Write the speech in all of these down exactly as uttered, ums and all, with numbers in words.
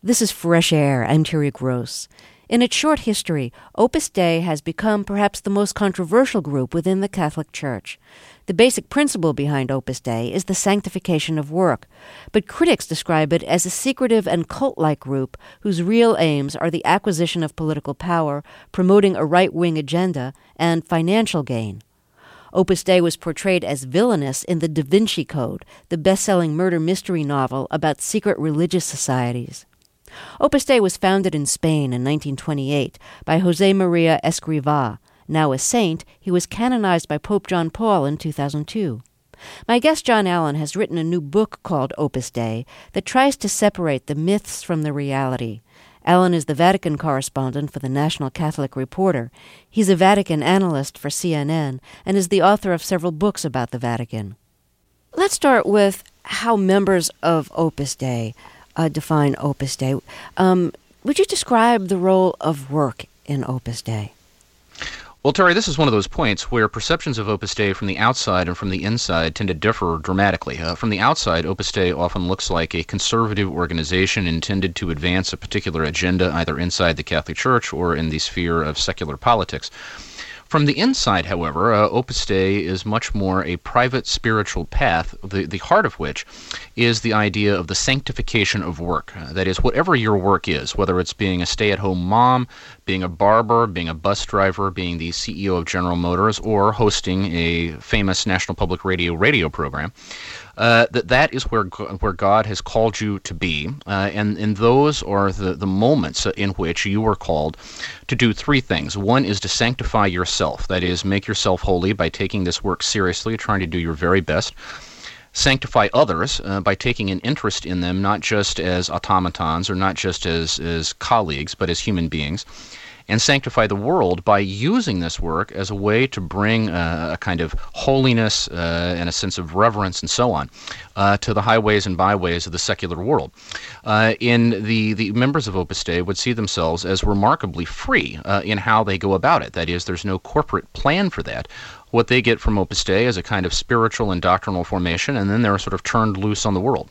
This is Fresh Air. I'm Terry Gross. In its short history, Opus Dei has become perhaps the most controversial group within the Catholic Church. The basic principle behind Opus Dei is the sanctification of work, but critics describe it as a secretive and cult-like group whose real aims are the acquisition of political power, promoting a right-wing agenda, and financial gain. Opus Dei was portrayed as villainous in the Da Vinci Code, the best-selling murder mystery novel about secret religious societies. Opus Dei was founded in Spain in nineteen twenty-eight by José María Escrivá. Now a saint, he was canonized by Pope John Paul in two thousand two. My guest John Allen has written a new book called Opus Dei that tries to separate the myths from the reality. Allen is the Vatican correspondent for the National Catholic Reporter. He's a Vatican analyst for C N N and is the author of several books about the Vatican. Let's start with how members of Opus Dei uh, define Opus Dei. Um, would you describe the role of work in Opus Dei? Well, Terry, this is one of those points where perceptions of Opus Dei from the outside and from the inside tend to differ dramatically. Uh, from the outside, Opus Dei often looks like a conservative organization intended to advance a particular agenda either inside the Catholic Church or in the sphere of secular politics. From the inside, however, uh, Opus Dei is much more a private spiritual path, the, the heart of which is the idea of the sanctification of work. Uh, that is, whatever your work is, whether it's being a stay-at-home mom, being a barber, being a bus driver, being the C E O of General Motors, or hosting a famous National Public Radio radio program, Uh, that that is where where God has called you to be, uh, and and those are the the moments in which you are called to do three things. One is to sanctify yourself, that is, make yourself holy by taking this work seriously, trying to do your very best. Sanctify others uh, by taking an interest in them, not just as automatons or not just as as colleagues, but as human beings. And sanctify the world by using this work as a way to bring uh, a kind of holiness uh, and a sense of reverence and so on uh, to the highways and byways of the secular world. Uh, in the, the members of Opus Dei would see themselves as remarkably free uh, in how they go about it. That is, there's no corporate plan for that. What they get from Opus Dei is a kind of spiritual and doctrinal formation, and then they're sort of turned loose on the world.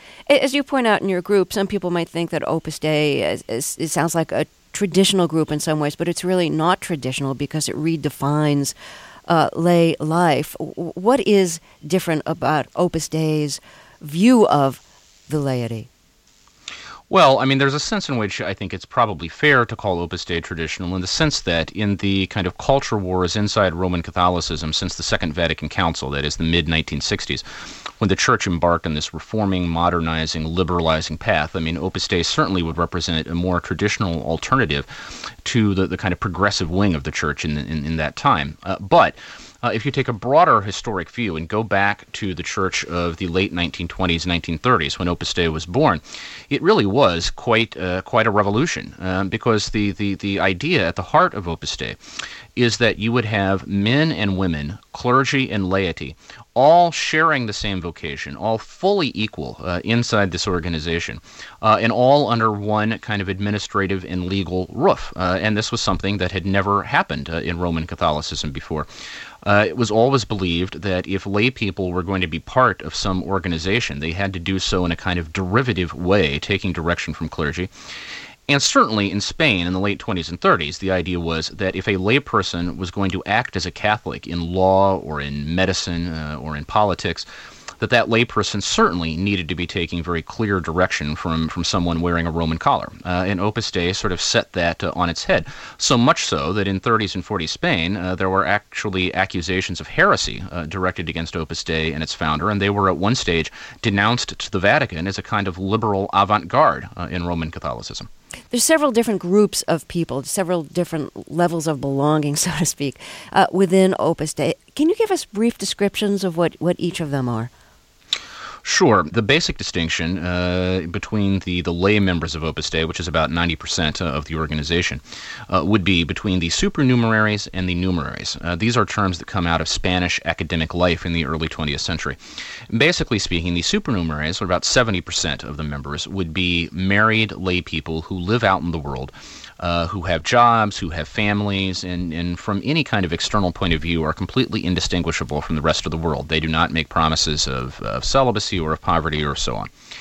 As you point out in your group, some people might think that Opus Dei is, is, it sounds like a traditional group in some ways, but it's really not traditional because it redefines uh, lay life. What is different about Opus Dei's view of the laity? Well, I mean, there's a sense in which I think it's probably fair to call Opus Dei traditional in the sense that in the kind of culture wars inside Roman Catholicism since the Second Vatican Council, that is the mid nineteen sixties, when the Church embarked on this reforming, modernizing, liberalizing path, I mean, Opus Dei certainly would represent a more traditional alternative to the, the kind of progressive wing of the Church in, in, in that time. Uh, but Uh, if you take a broader historic view and go back to the Church of the late nineteen twenties, nineteen thirties, when Opus Dei was born, it really was quite uh, quite a revolution um, because the, the, the idea at the heart of Opus Dei is that you would have men and women, clergy and laity, all sharing the same vocation, all fully equal uh, inside this organization, uh, and all under one kind of administrative and legal roof. Uh, and this was something that had never happened uh, in Roman Catholicism before. Uh, it was always believed that if lay people were going to be part of some organization, they had to do so in a kind of derivative way, taking direction from clergy. And certainly in Spain in the late twenties and thirties, the idea was that if a layperson was going to act as a Catholic in law or in medicine uh, or in politics, that that layperson certainly needed to be taking very clear direction from, from someone wearing a Roman collar. Uh, and Opus Dei sort of set that uh, on its head, so much so that in thirties and forties Spain, uh, there were actually accusations of heresy uh, directed against Opus Dei and its founder, and they were at one stage denounced to the Vatican as a kind of liberal avant-garde uh, in Roman Catholicism. There's several different groups of people, several different levels of belonging, so to speak, uh, within Opus Dei. Can you give us brief descriptions of what, what each of them are? Sure. The basic distinction uh, between the, the lay members of Opus Dei, which is about ninety percent of the organization, uh, would be between the supernumeraries and the numeraries. Uh, these are terms that come out of Spanish academic life in the early twentieth century. Basically speaking, the supernumeraries, or about seventy percent of the members, would be married lay people who live out in the world, Uh, who have jobs, who have families, and, and from any kind of external point of view are completely indistinguishable from the rest of the world. They do not make promises of, of celibacy or of poverty or so on.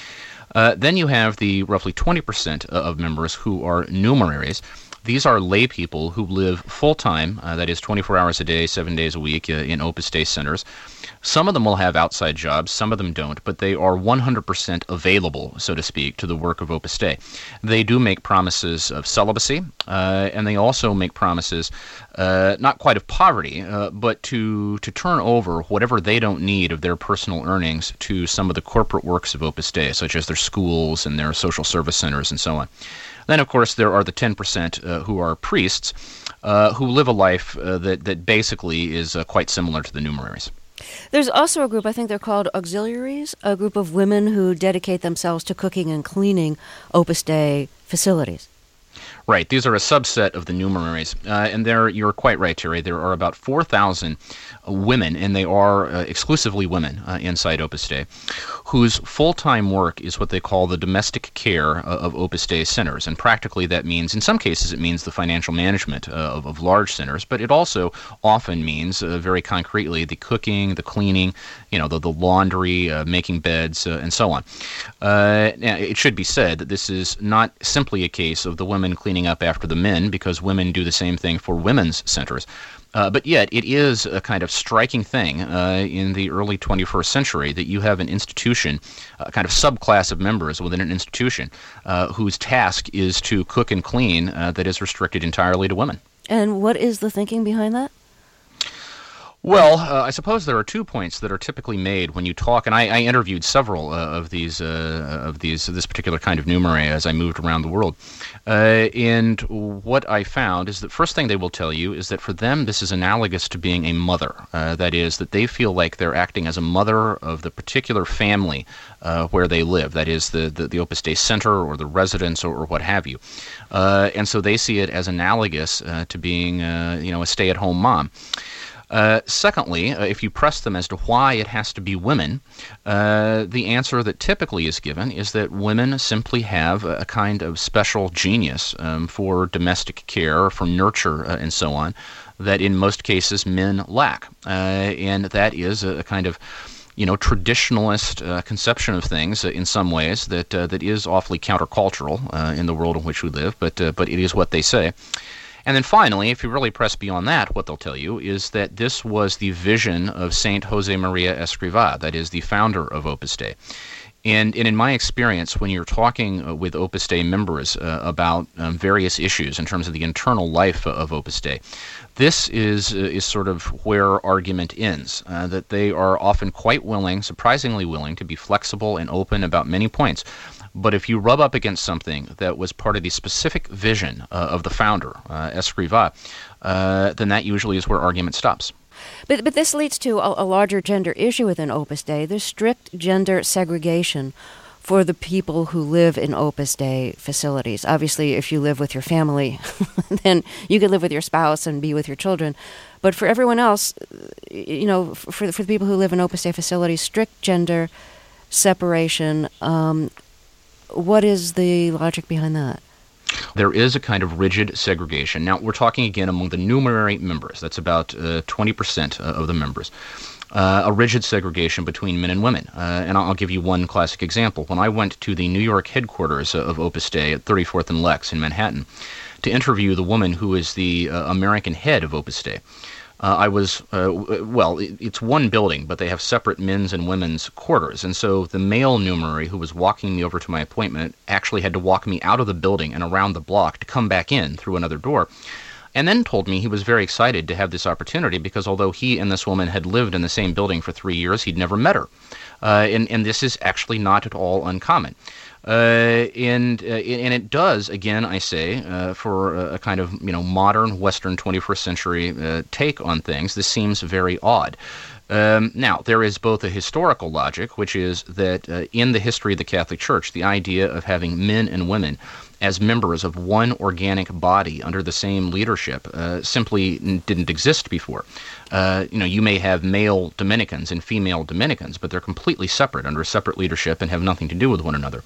Uh, then you have the roughly twenty percent of members who are numeraries. These are lay people who live full-time, uh, that is twenty-four hours a day, seven days a week, uh, in Opus Dei centers. Some of them will have outside jobs, some of them don't, but they are one hundred percent available, so to speak, to the work of Opus Dei. They do make promises of celibacy, uh, and they also make promises, uh, not quite of poverty, uh, but to, to turn over whatever they don't need of their personal earnings to some of the corporate works of Opus Dei, such as their schools and their social service centers and so on. Then, of course, there are the ten percent uh, who are priests uh, who live a life uh, that, that basically is uh, quite similar to the numeraries. There's also a group, I think they're called auxiliaries, a group of women who dedicate themselves to cooking and cleaning Opus Dei facilities. Right. These are a subset of the numeraries. Uh, and there, you're quite right, Terry. There are about four thousand women, and they are uh, exclusively women uh, inside Opus Dei, whose full-time work is what they call the domestic care uh, of Opus Dei centers. And practically that means, in some cases, it means the financial management uh, of, of large centers, but it also often means, uh, very concretely, the cooking, the cleaning, you know, the, the laundry, uh, making beds, uh, and so on. Uh, now, it should be said that this is not simply a case of the women cleaning up after the men, because women do the same thing for women's centers. Uh, but yet, it is a kind of striking thing uh, in the early twenty-first century that you have an institution, a kind of subclass of members within an institution, uh, whose task is to cook and clean uh, that is restricted entirely to women. And what is the thinking behind that? Well, uh, I suppose there are two points that are typically made when you talk, and I, I interviewed several uh, of these uh, of these this particular kind of numerary as I moved around the world. Uh, and what I found is that first thing they will tell you is that for them this is analogous to being a mother. Uh, that is, that they feel like they're acting as a mother of the particular family uh, where they live. That is, the, the, the Opus Dei center or the residence or, or what have you. Uh, and so they see it as analogous uh, to being uh, you know, a stay-at-home mom. Uh, secondly, uh, if you press them as to why it has to be women, uh, the answer that typically is given is that women simply have a, a kind of special genius um, for domestic care, for nurture, uh, and so on, that in most cases men lack. Uh, and that is a, a kind of you know, traditionalist uh, conception of things uh, in some ways that uh, that is awfully countercultural uh, in the world in which we live, but uh, but it is what they say. And then finally, if you really press beyond that, what they'll tell you is that this was the vision of Saint Jose Maria Escrivá, that is the founder of Opus Dei. And, and in my experience, when you're talking uh, with Opus Dei members uh, about um, various issues in terms of the internal life of Opus Dei, this is uh, is sort of where argument ends, uh, that they are often quite willing, surprisingly willing, to be flexible and open about many points. But if you rub up against something that was part of the specific vision uh, of the founder, uh, Escrivá, uh, then that usually is where argument stops. But but this leads to a, a larger gender issue within Opus Dei. There's strict gender segregation for the people who live in Opus Dei facilities. Obviously, if you live with your family, then you could live with your spouse and be with your children. But for everyone else, you know, for, for the people who live in Opus Dei facilities, strict gender separation. Um, what is the logic behind that? There is a kind of rigid segregation. Now, we're talking again among the numerary members. That's about uh, twenty percent of the members. Uh, a rigid segregation between men and women. Uh, and I'll give you one classic example. When I went to the New York headquarters of Opus Dei at thirty-fourth and Lex in Manhattan to interview the woman who is the uh, American head of Opus Dei, Uh, I was, uh, well, it, it's one building, but they have separate men's and women's quarters. And so the male numerary who was walking me over to my appointment actually had to walk me out of the building and around the block to come back in through another door. And then told me he was very excited to have this opportunity because although he and this woman had lived in the same building for three years, he'd never met her. Uh, and, and this is actually not at all uncommon. Uh, and uh, and it does, again, I say, uh, for a, a kind of you know modern Western twenty-first century uh, take on things, this seems very odd. Um, now, there is both a historical logic, which is that uh, in the history of the Catholic Church, the idea of having men and women as members of one organic body under the same leadership uh, simply n- didn't exist before. Uh, you know, you may have male Dominicans and female Dominicans, but they're completely separate under separate leadership and have nothing to do with one another.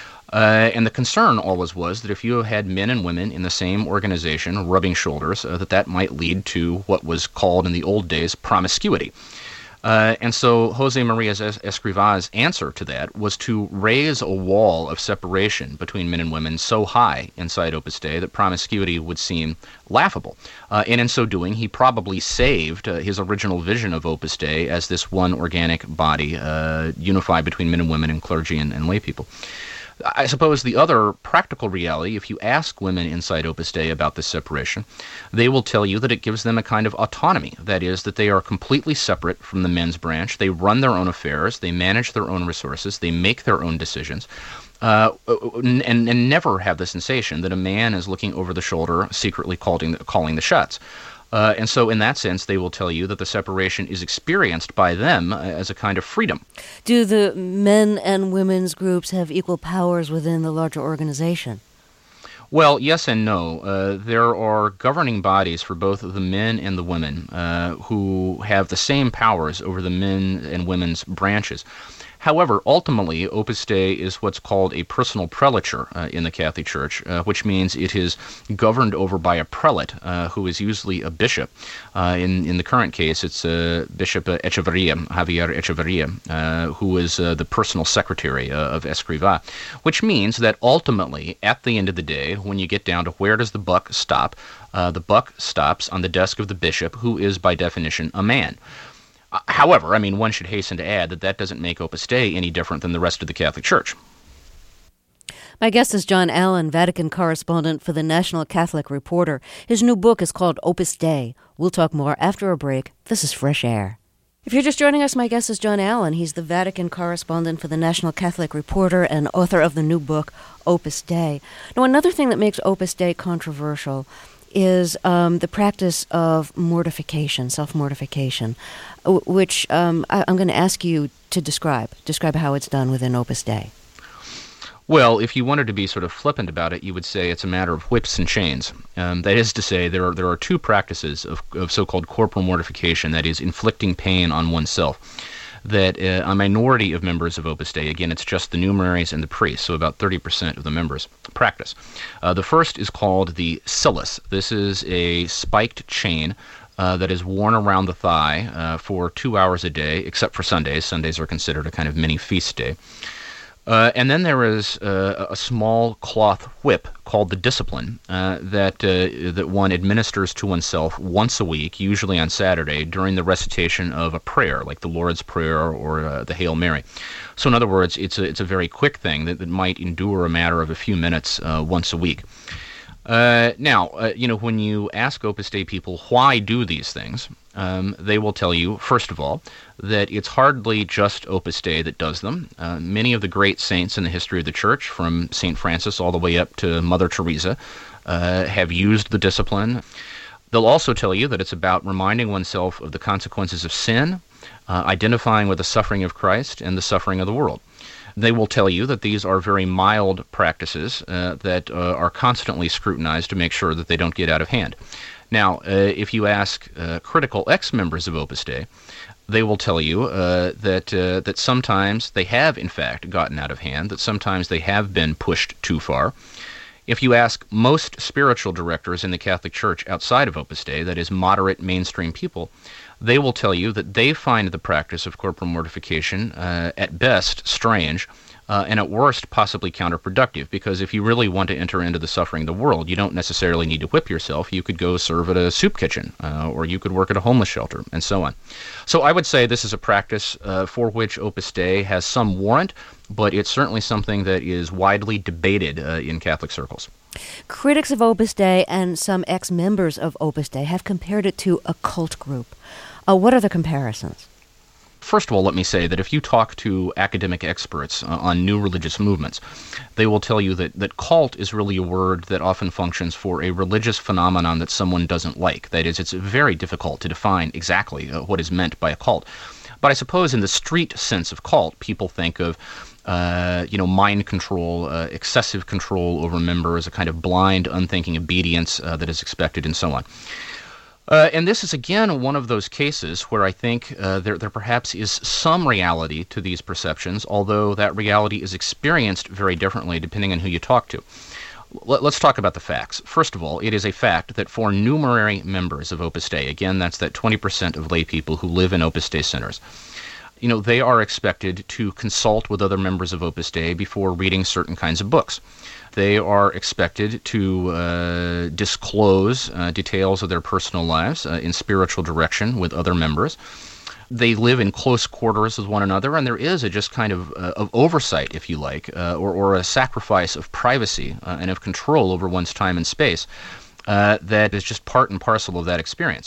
Uh, and the concern always was that if you had men and women in the same organization rubbing shoulders, uh, that that might lead to what was called in the old days promiscuity. Uh, and so Jose Maria Es- Escriva's answer to that was to raise a wall of separation between men and women so high inside Opus Dei that promiscuity would seem laughable. Uh, and in so doing, he probably saved uh, his original vision of Opus Dei as this one organic body, uh, unified between men and women and clergy and, and lay people. I suppose the other practical reality, if you ask women inside Opus Dei about this separation, they will tell you that it gives them a kind of autonomy. That is, that they are completely separate from the men's branch. They run their own affairs. They manage their own resources. They make their own decisions. Uh, and, and never have the sensation that a man is looking over the shoulder, secretly calling, calling the shots. Uh, and so in that sense, they will tell you that the separation is experienced by them uh, as a kind of freedom. Do the men and women's groups have equal powers within the larger organization? Well, yes and no. Uh, there are governing bodies for both the men and the women uh, who have the same powers over the men and women's branches. However, ultimately, Opus Dei is what's called a personal prelature uh, in the Catholic Church, uh, which means it is governed over by a prelate, uh, who is usually a bishop. Uh, in, in the current case, it's uh, Bishop Echeverria, Javier Echeverria, uh, who is uh, the personal secretary uh, of Escriva, which means that ultimately, at the end of the day, when you get down to where does the buck stop, uh, the buck stops on the desk of the bishop, who is, by definition, a man. However, I mean, one should hasten to add that that doesn't make Opus Dei any different than the rest of the Catholic Church. My guest is John Allen, Vatican correspondent for the National Catholic Reporter. His new book is called Opus Dei. We'll talk more after a break. This is Fresh Air. If you're just joining us, my guest is John Allen. He's the Vatican correspondent for the National Catholic Reporter and author of the new book, Opus Dei. Now, another thing that makes Opus Dei controversial is um, the practice of mortification, self-mortification, which um, I, I'm going to ask you to describe. Describe how it's done within Opus Dei. Well, if you wanted to be sort of flippant about it, you would say it's a matter of whips and chains. Um, that is to say, there are there are two practices of, of so-called corporal mortification, that is, inflicting pain on oneself, that uh, a minority of members of Opus Dei, again, it's just the numeraries and the priests, so about thirty percent of the members, practice. Uh, the first is called the cilice. This is a spiked chain uh, that is worn around the thigh uh, for two hours a day, except for Sundays. Sundays are considered a kind of mini feast day. Uh, and then there is uh, a small cloth whip called the discipline uh, that uh, that one administers to oneself once a week, usually on Saturday, during the recitation of a prayer, like the Lord's Prayer or uh, the Hail Mary. So in other words, it's a, it's a very quick thing that, that might endure a matter of a few minutes uh, once a week. Uh, now, uh, you know, when you ask Opus Dei people why do these things, um, they will tell you, first of all, that it's hardly just Opus Dei that does them. Uh, many of the great saints in the history of the Church, from Saint Francis all the way up to Mother Teresa, uh, have used the discipline. They'll also tell you that it's about reminding oneself of the consequences of sin, uh, identifying with the suffering of Christ and the suffering of the world. They will tell you that these are very mild practices uh, that uh, are constantly scrutinized to make sure that they don't get out of hand. Now, uh, if you ask uh, critical ex-members of Opus Dei, they will tell you uh, that uh, that sometimes they have, in fact, gotten out of hand, that sometimes they have been pushed too far. If you ask most spiritual directors in the Catholic Church outside of Opus Dei, that is, moderate mainstream people, they will tell you that they find the practice of corporal mortification uh, at best strange, uh, and at worst possibly counterproductive, because if you really want to enter into the suffering of the world, you don't necessarily need to whip yourself. You could go serve at a soup kitchen, uh, or you could work at a homeless shelter, and so on. So I would say this is a practice uh, for which Opus Dei has some warrant, but it's certainly something that is widely debated uh, in Catholic circles. Critics of Opus Dei and some ex-members of Opus Dei have compared it to a cult group. Uh, what are the comparisons? First of all, let me say that if you talk to academic experts uh, on new religious movements, they will tell you that, that cult is really a word that often functions for a religious phenomenon that someone doesn't like. That is, it's very difficult to define exactly uh, what is meant by a cult. But I suppose in the street sense of cult, people think of Uh, you know, mind control, uh, excessive control over members, a kind of blind, unthinking obedience uh, that is expected, and so on. Uh, and this is, again, one of those cases where I think uh, there, there perhaps is some reality to these perceptions, although that reality is experienced very differently depending on who you talk to. Let- Let's talk about the facts. First of all, it is a fact that for numerary members of Opus Dei, again, that's that twenty percent of lay people who live in Opus Dei centers, you know, they are expected to consult with other members of Opus Dei before reading certain kinds of books. They are expected to uh, disclose uh, details of their personal lives uh, in spiritual direction with other members. They live in close quarters with one another, and there is a just kind of, uh, of oversight, if you like, uh, or, or a sacrifice of privacy uh, and of control over one's time and space uh, that is just part and parcel of that experience.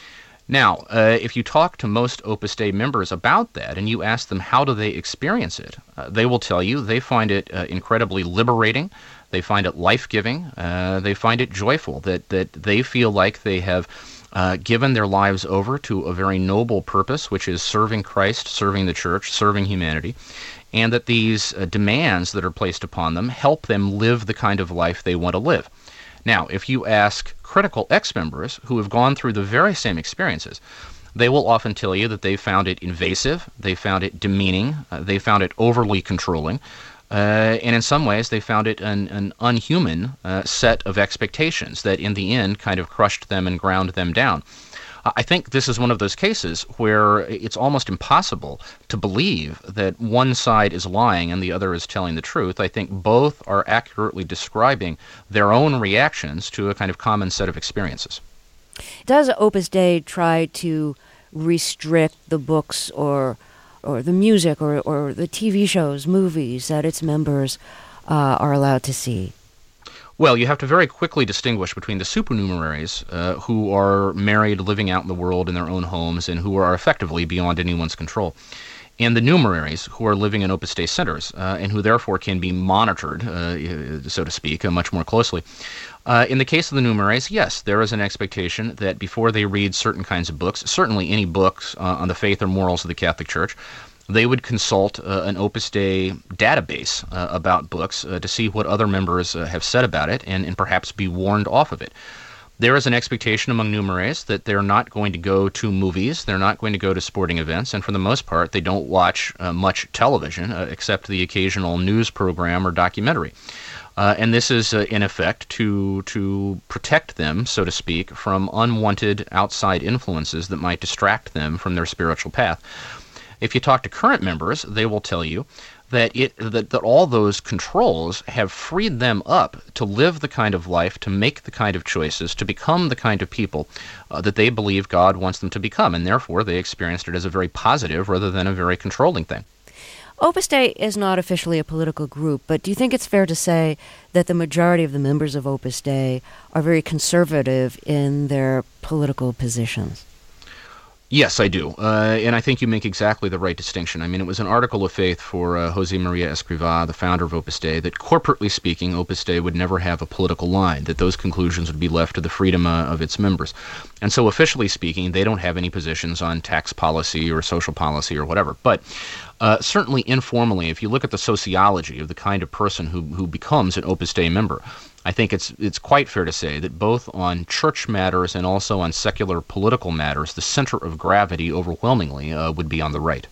Now, uh, if you talk to most Opus Dei members about that and you ask them how do they experience it, uh, they will tell you they find it uh, incredibly liberating, they find it life-giving, uh, they find it joyful, that, that they feel like they have uh, given their lives over to a very noble purpose, which is serving Christ, serving the church, serving humanity, and that these uh, demands that are placed upon them help them live the kind of life they want to live. Now, if you ask critical ex-members who have gone through the very same experiences, they will often tell you that they found it invasive, they found it demeaning, uh, they found it overly controlling, uh, and in some ways they found it an, an unhuman uh, set of expectations that in the end kind of crushed them and ground them down. I think this is one of those cases where it's almost impossible to believe that one side is lying and the other is telling the truth. I think both are accurately describing their own reactions to a kind of common set of experiences. Does Opus Dei try to restrict the books or or the music or, or the T V shows, movies that its members uh, are allowed to see? Well, you have to very quickly distinguish between the supernumeraries uh, who are married, living out in the world in their own homes, and who are effectively beyond anyone's control, and the numeraries who are living in Opus Dei centers uh, and who therefore can be monitored, uh, so to speak, uh, much more closely. Uh, in the case of the numeraries, yes, there is an expectation that before they read certain kinds of books, certainly any books uh, on the faith or morals of the Catholic Church, they would consult uh, an Opus Dei database uh, about books uh, to see what other members uh, have said about it and, and perhaps be warned off of it. There is an expectation among numeraries that they're not going to go to movies, they're not going to go to sporting events, and for the most part, they don't watch uh, much television uh, except the occasional news program or documentary. Uh, and this is, uh, in effect, to to protect them, so to speak, from unwanted outside influences that might distract them from their spiritual path. If you talk to current members, they will tell you that it that, that all those controls have freed them up to live the kind of life, to make the kind of choices, to become the kind of people uh, that they believe God wants them to become, and therefore they experienced it as a very positive rather than a very controlling thing. Opus Dei is not officially a political group, but do you think it's fair to say that the majority of the members of Opus Dei are very conservative in their political positions? Yes, I do. Uh, and I think you make exactly the right distinction. I mean, it was an article of faith for uh, Jose Maria Escrivá, the founder of Opus Dei, that corporately speaking, Opus Dei would never have a political line, that those conclusions would be left to the freedom uh, of its members. And so officially speaking, they don't have any positions on tax policy or social policy or whatever. But uh, certainly informally, if you look at the sociology of the kind of person who, who becomes an Opus Dei member, I think it's it's quite fair to say that both on church matters and also on secular political matters, the center of gravity overwhelmingly uh, would be on the right.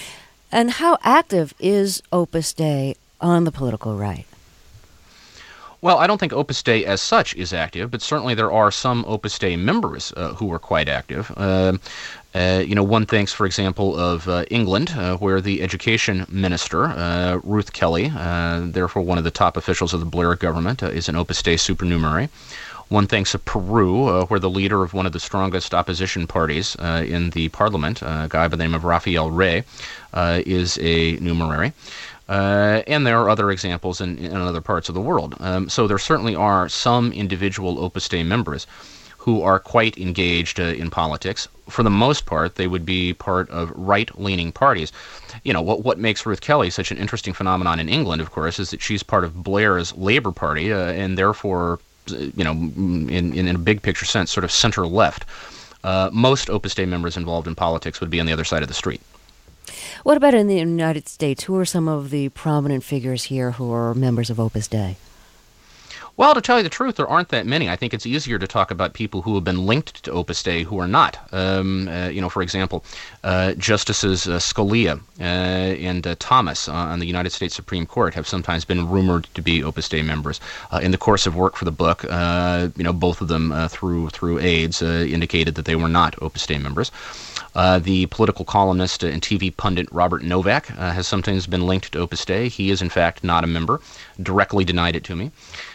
And how active is Opus Dei on the political right? Well, I don't think Opus Dei as such is active, but certainly there are some Opus Dei members uh, who are quite active. Uh, uh, you know, one thinks, for example, of uh, England, uh, where the education minister, uh, Ruth Kelly, uh, therefore one of the top officials of the Blair government, uh, is an Opus Dei supernumerary. One thinks of Peru, uh, where the leader of one of the strongest opposition parties uh, in the parliament, uh, a guy by the name of Rafael Rey, uh, is a numerary. Uh, and there are other examples in, in other parts of the world. Um, so there certainly are some individual Opus Dei members who are quite engaged uh, in politics. For the most part, they would be part of right-leaning parties. You know, what what makes Ruth Kelly such an interesting phenomenon in England, of course, is that she's part of Blair's Labour Party, uh, and therefore, you know, in, in a big picture sense, sort of center-left. Uh, most Opus Dei members involved in politics would be on the other side of the street. What about in the United States? Who are some of the prominent figures here who are members of Opus Dei? Well, to tell you the truth, there aren't that many. I think it's easier to talk about people who have been linked to Opus Dei who are not. Um, uh, you know, for example, uh, Justices uh, Scalia uh, and uh, Thomas uh, on the United States Supreme Court have sometimes been rumored to be Opus Dei members. Uh, in the course of work for the book, uh, you know, both of them uh, through through aides uh, indicated that they were not Opus Dei members. Uh, the political columnist and T V pundit Robert Novak uh, has sometimes been linked to Opus Dei. He is, in fact, not a member, directly denied it to me.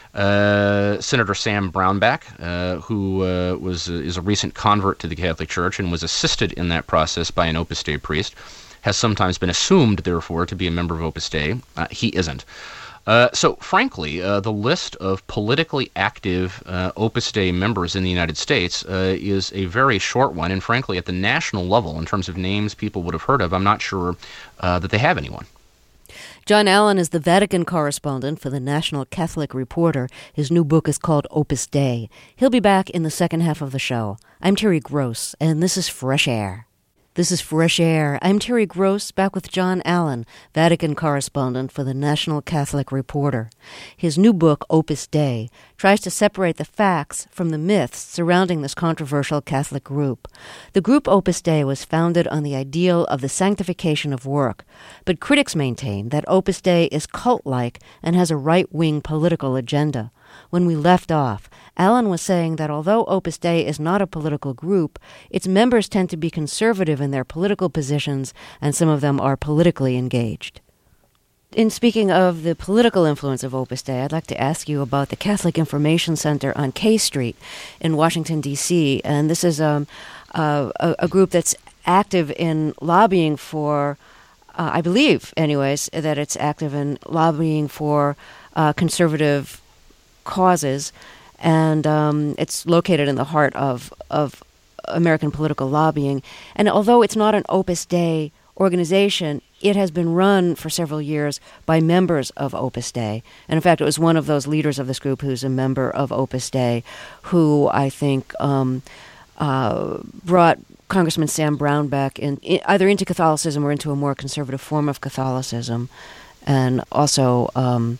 Uh, Senator Sam Brownback, uh, who uh, was uh, is a recent convert to the Catholic Church and was assisted in that process by an Opus Dei priest, has sometimes been assumed, therefore, to be a member of Opus Dei. Uh, he isn't. Uh, so, frankly, uh, the list of politically active uh, Opus Dei members in the United States uh, is a very short one, and frankly, at the national level, in terms of names people would have heard of, I'm not sure uh, that they have anyone. John Allen is the Vatican correspondent for the National Catholic Reporter. His new book is called Opus Dei. He'll be back in the second half of the show. I'm Terry Gross, and this is Fresh Air. This is Fresh Air. I'm Terry Gross, back with John Allen, Vatican correspondent for the National Catholic Reporter. His new book, Opus Dei, tries to separate the facts from the myths surrounding this controversial Catholic group. The group Opus Dei was founded on the ideal of the sanctification of work, but critics maintain that Opus Dei is cult-like and has a right-wing political agenda. When we left off, Allen was saying that although Opus Dei is not a political group, its members tend to be conservative in their political positions, and some of them are politically engaged. In speaking of the political influence of Opus Dei, I'd like to ask you about the Catholic Information Center on K Street in Washington, D C, and this is um, uh, a, a group that's active in lobbying for, uh, I believe, anyways, that it's active in lobbying for uh, conservative causes, and um, it's located in the heart of of American political lobbying. And although it's not an Opus Dei organization, it has been run for several years by members of Opus Dei. And in fact, it was one of those leaders of this group who's a member of Opus Dei who I think um, uh, brought Congressman Sam Brownback in, in, either into Catholicism or into a more conservative form of Catholicism, and also Um,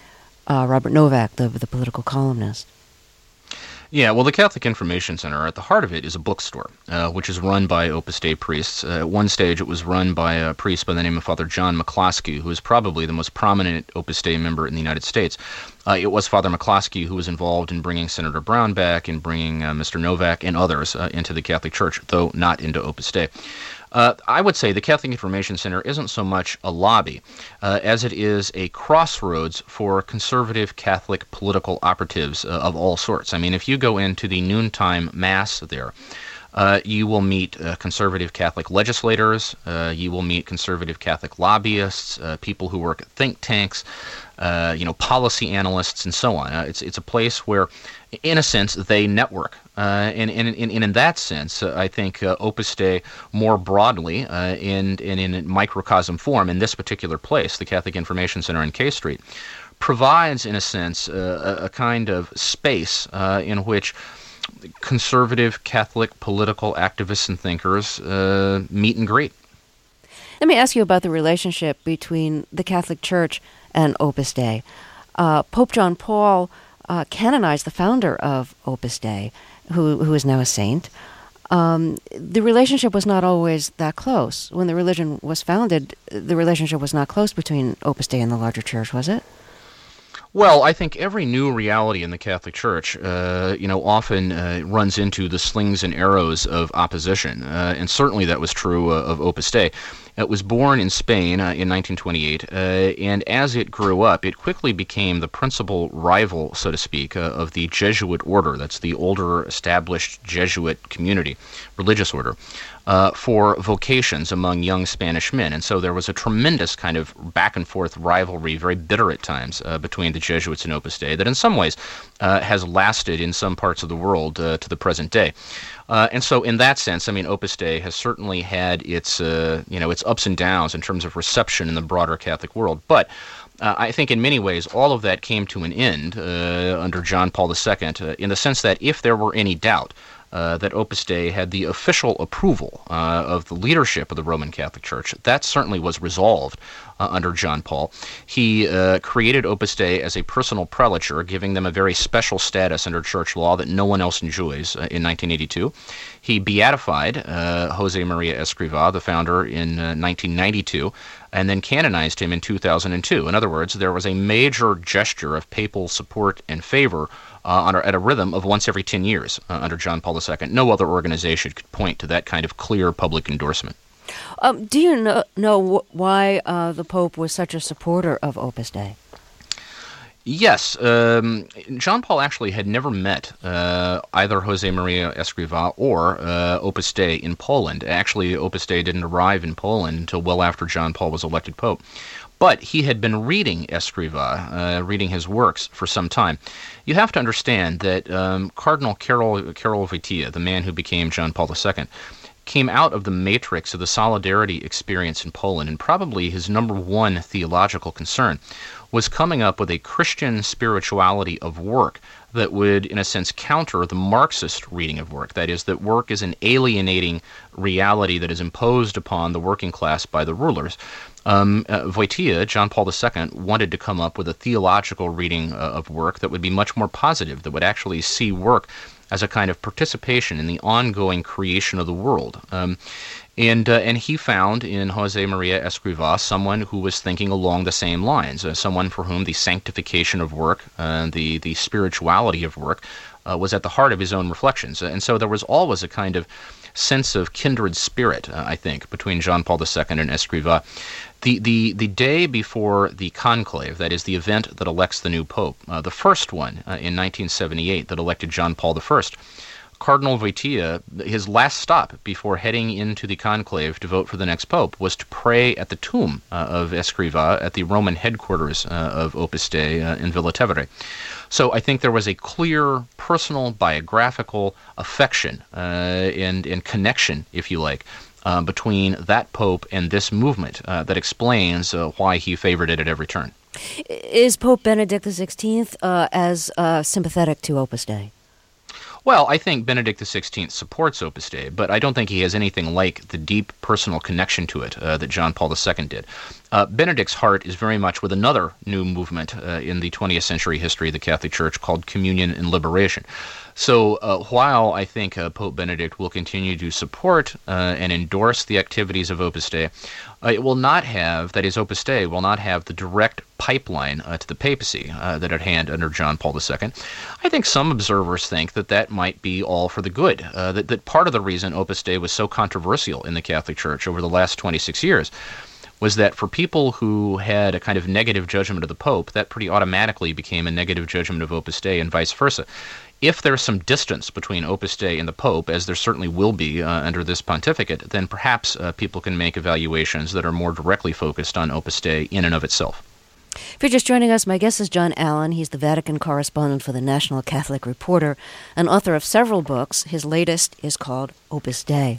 Uh, Robert Novak, the the political columnist. Yeah, well, the Catholic Information Center, at the heart of it, is a bookstore, uh, which is run by Opus Dei priests. Uh, at one stage, it was run by a priest by the name of Father John McCloskey, who is probably the most prominent Opus Dei member in the United States. Uh, it was Father McCloskey who was involved in bringing Senator Brownback and bringing uh, Mister Novak and others uh, into the Catholic Church, though not into Opus Dei. Uh, I would say the Catholic Information Center isn't so much a lobby uh, as it is a crossroads for conservative Catholic political operatives uh, of all sorts. I mean, if you go into the noontime mass there, uh, you will meet uh, conservative Catholic legislators, uh, you will meet conservative Catholic lobbyists, uh, people who work at think tanks, uh, you know, policy analysts, and so on. Uh, it's it's a place where, in a sense, they network. Uh, and, and, and, and in that sense, uh, I think uh, Opus Dei more broadly, uh, in, in, in microcosm form, in this particular place, the Catholic Information Center on K Street, provides, in a sense, uh, a, a kind of space uh, in which conservative Catholic political activists and thinkers uh, meet and greet. Let me ask you about the relationship between the Catholic Church and Opus Dei. Uh, Pope John Paul uh, canonized the founder of Opus Dei, who who is now a saint. Um, the relationship was not always that close. When the religion was founded, the relationship was not close between Opus Dei and the larger church, was it? Well, I think every new reality in the Catholic Church, uh, you know, often uh, runs into the slings and arrows of opposition, uh, and certainly that was true uh, of Opus Dei. It was born in Spain uh, in nineteen twenty-eight, uh, and as it grew up, it quickly became the principal rival, so to speak, uh, of the Jesuit order. That's the older, established Jesuit community, religious order, uh, for vocations among young Spanish men. And so there was a tremendous kind of back-and-forth rivalry, very bitter at times, uh, between the Jesuits and Opus Dei that in some ways uh, has lasted in some parts of the world uh, to the present day. Uh, and so, in that sense, I mean, Opus Dei has certainly had its, uh, you know, its ups and downs in terms of reception in the broader Catholic world. But uh, I think, in many ways, all of that came to an end uh, under John Paul the Second, uh, in the sense that if there were any doubt uh, that Opus Dei had the official approval uh, of the leadership of the Roman Catholic Church. That certainly was resolved uh, under John Paul. He uh, created Opus Dei as a personal prelature, giving them a very special status under church law that no one else enjoys uh, in nineteen eighty-two. He beatified uh, Jose Maria Escrivá, the founder, in uh, nineteen ninety-two, and then canonized him in two thousand two. In other words, there was a major gesture of papal support and favor uh, on a, at a rhythm of once every ten years uh, under John Paul the Second. No other organization could point to that kind of clear public endorsement. Um, do you know, know why uh, the Pope was such a supporter of Opus Dei? Yes. Um, John Paul actually had never met uh, either Jose Maria Escrivá or uh, Opus Dei in Poland. Actually, Opus Dei didn't arrive in Poland until well after John Paul was elected Pope. But he had been reading Escrivá, uh, reading his works for some time. You have to understand that um, Cardinal Karol, Karol Wojtyła, the man who became John Paul the Second, came out of the matrix of the Solidarity experience in Poland, and probably his number one theological concern was coming up with a Christian spirituality of work that would, in a sense, counter the Marxist reading of work. That is, that work is an alienating reality that is imposed upon the working class by the rulers. Um, uh, Wojtyła, John Paul the Second, wanted to come up with a theological reading uh, of work that would be much more positive, that would actually see work as a kind of participation in the ongoing creation of the world. Um, and uh, and he found in Jose Maria Escrivá someone who was thinking along the same lines, uh, someone for whom the sanctification of work, uh, the, the spirituality of work, uh, was at the heart of his own reflections. And so there was always a kind of sense of kindred spirit, uh, I think, between John Paul the Second and Escrivá. The, the, the day before the conclave, that is the event that elects the new pope, uh, the first one uh, in nineteen seventy-eight that elected John Paul the First, Cardinal Wojtyła, his last stop before heading into the conclave to vote for the next pope was to pray at the tomb uh, of Escrivá at the Roman headquarters uh, of Opus Dei uh, in Villa Tevere. So I think there was a clear personal, biographical affection uh, and, and connection, if you like, uh, between that pope and this movement uh, that explains uh, why he favored it at every turn. Is Pope Benedict the sixteenth uh, as uh, sympathetic to Opus Dei? Well, I think Benedict the sixteenth supports Opus Dei, but I don't think he has anything like the deep personal connection to it uh, that John Paul the Second did. Uh, Benedict's heart is very much with another new movement uh, in the twentieth century history of the Catholic Church called Communion and Liberation. So uh, while I think uh, Pope Benedict will continue to support uh, and endorse the activities of Opus Dei, uh, it will not have, that is, Opus Dei will not have the direct pipeline uh, to the papacy uh, that it had under John Paul the Second. I think some observers think that that might be all for the good, uh, that, that part of the reason Opus Dei was so controversial in the Catholic Church over the last twenty-six years was that for people who had a kind of negative judgment of the Pope, that pretty automatically became a negative judgment of Opus Dei and vice versa. If there's some distance between Opus Dei and the Pope, as there certainly will be uh, under this pontificate, then perhaps uh, people can make evaluations that are more directly focused on Opus Dei in and of itself. If you're just joining us, my guest is John Allen. He's the Vatican correspondent for the National Catholic Reporter and author of several books. His latest is called Opus Dei.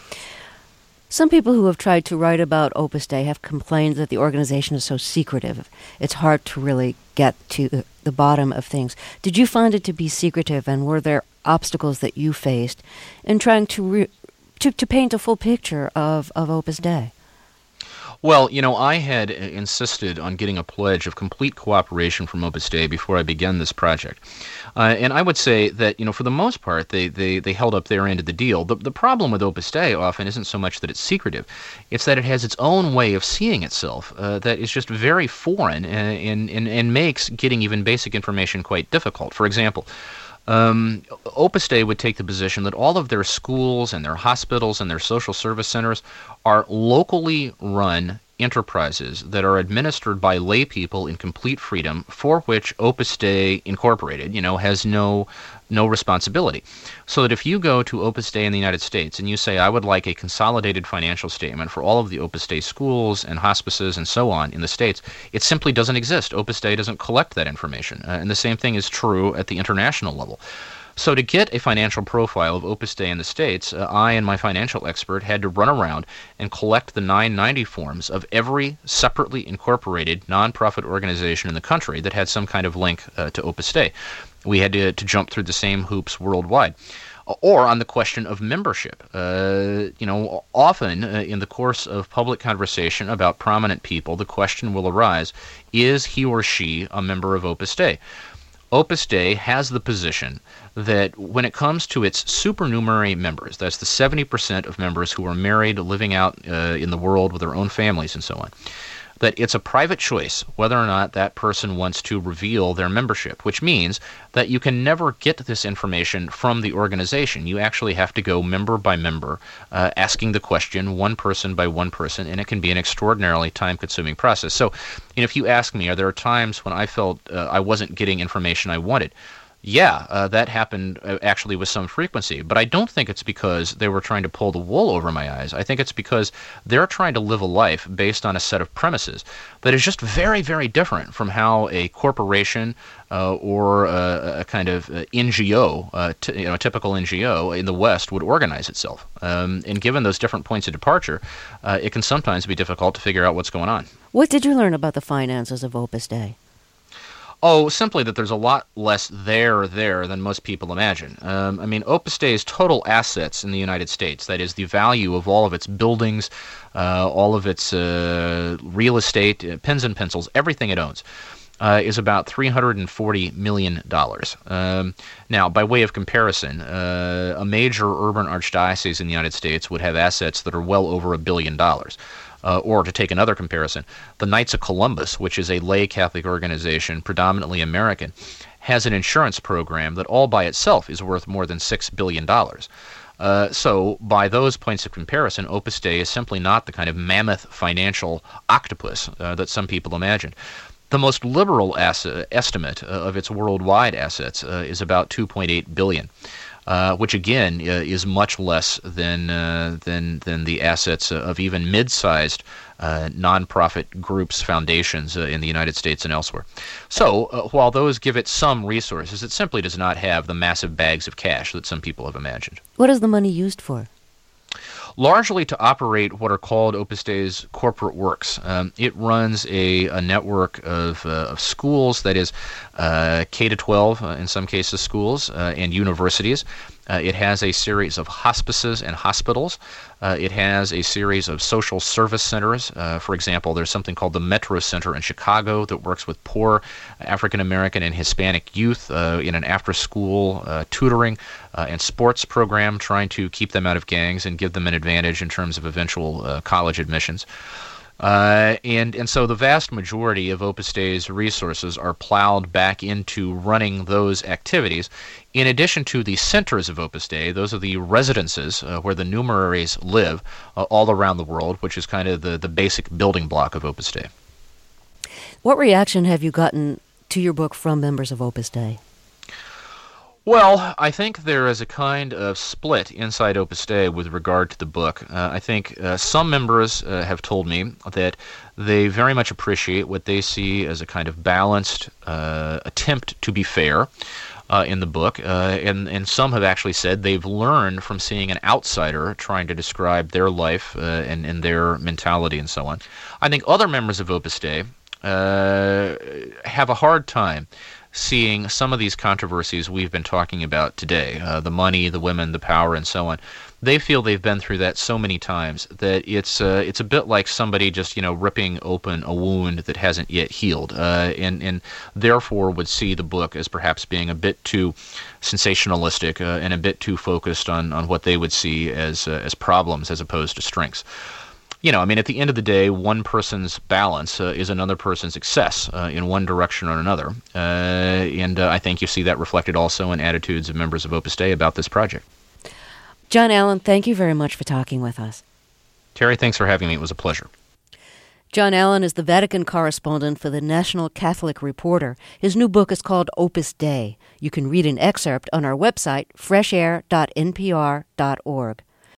Some people who have tried to write about Opus Dei have complained that the organization is so secretive. It's hard to really get to the bottom of things. Did you find it to be secretive, and were there obstacles that you faced in trying to re- to, to paint a full picture of, of Opus Dei? Well, you know, I had insisted on getting a pledge of complete cooperation from Opus Dei before I began this project. Uh, and I would say that, you know, for the most part, they, they, they held up their end of the deal. The, the problem with Opus Dei often isn't so much that it's secretive. It's that it has its own way of seeing itself uh, that is just very foreign and, and, and makes getting even basic information quite difficult. For example, Um, Opus Dei would take the position that all of their schools and their hospitals and their social service centers are locally run enterprises that are administered by lay people in complete freedom, for which Opus Dei Incorporated, you know, has no no responsibility. So that if you go to Opus Dei in the United States and you say, I would like a consolidated financial statement for all of the Opus Dei schools and hospices and so on in the States, it simply doesn't exist. Opus Dei doesn't collect that information. Uh, and the same thing is true at the international level. So to get a financial profile of Opus Dei in the States, uh, I and my financial expert had to run around and collect the nine ninety forms of every separately incorporated nonprofit organization in the country that had some kind of link uh, to Opus Dei. We had to, to jump through the same hoops worldwide. or on the question of membership. Uh, you know, often uh, in the course of public conversation about prominent people, the question will arise, is he or she a member of Opus Dei? Opus Dei has the position that when it comes to its supernumerary members, that's the seventy percent of members who are married, living out uh, in the world with their own families and so on, that it's a private choice whether or not that person wants to reveal their membership, which means that you can never get this information from the organization. You actually have to go member by member, uh, asking the question one person by one person, and it can be an extraordinarily time-consuming process. So, you know, if you ask me, are there times when I felt uh, I wasn't getting information I wanted? Yeah, uh, that happened uh, actually with some frequency, but I don't think it's because they were trying to pull the wool over my eyes. I think it's because they're trying to live a life based on a set of premises that is just very, very different from how a corporation uh, or a, a kind of uh, N G O, uh, t- you know, a typical N G O in the West would organize itself. Um, and given those different points of departure, uh, it can sometimes be difficult to figure out what's going on. What did you learn about the finances of Opus Dei? Oh, simply that there's a lot less there there than most people imagine. Um, I mean, Opus Dei's total assets in the United States, that is the value of all of its buildings, uh, all of its uh, real estate, uh, pens and pencils, everything it owns, uh, is about three hundred forty million dollars. Um, now, by way of comparison, uh, a major urban archdiocese in the United States would have assets that are well over a billion dollars. Uh, or to take another comparison, the Knights of Columbus, which is a lay Catholic organization, predominantly American, has an insurance program that all by itself is worth more than six billion dollars. Uh, so by those points of comparison, Opus Dei is simply not the kind of mammoth financial octopus uh, that some people imagine. The most liberal asset, estimate uh, of its worldwide assets uh, is about two point eight billion dollars. Uh, which again uh, is much less than uh, than than the assets of even mid-sized uh, nonprofit groups, foundations uh, in the United States and elsewhere. So uh, while those give it some resources, it simply does not have the massive bags of cash that some people have imagined. What is the money used for? Largely to operate what are called Opus Dei's corporate works. Um, it runs a, a network of, uh, of schools, that is uh, K to twelve, uh, in some cases schools, uh, and universities. Uh, it has a series of hospices and hospitals. Uh, it has a series of social service centers. Uh, for example, there's something called the Metro Center in Chicago that works with poor African American and Hispanic youth uh, in an after-school uh, tutoring uh, and sports program, trying to keep them out of gangs and give them an advantage in terms of eventual uh, college admissions. Uh, and, and so the vast majority of Opus Dei's resources are plowed back into running those activities. In addition to the centers of Opus Dei, those are the residences uh, where the numeraries live uh, all around the world, which is kind of the, the basic building block of Opus Dei. What reaction have you gotten to your book from members of Opus Dei? Well, I think there is a kind of split inside Opus Dei with regard to the book. Uh, I think uh, some members uh, have told me that they very much appreciate what they see as a kind of balanced uh, attempt to be fair uh, in the book, uh, and, and some have actually said they've learned from seeing an outsider trying to describe their life uh, and, and their mentality and so on. I think other members of Opus Dei uh, have a hard time seeing some of these controversies we've been talking about today, uh, the money, the women, the power, and so on. They feel they've been through that so many times that it's uh, it's a bit like somebody just, you know, ripping open a wound that hasn't yet healed, uh, and, and therefore would see the book as perhaps being a bit too sensationalistic uh, and a bit too focused on, on what they would see as uh, as problems as opposed to strengths. You know, I mean, at the end of the day, one person's balance uh, is another person's excess uh, in one direction or another. Uh, and uh, I think you see that reflected also in attitudes of members of Opus Dei about this project. John Allen, thank you very much for talking with us. Terry, thanks for having me. It was a pleasure. John Allen is the Vatican correspondent for the National Catholic Reporter. His new book is called Opus Dei. You can read an excerpt on our website, fresh air dot n p r dot org.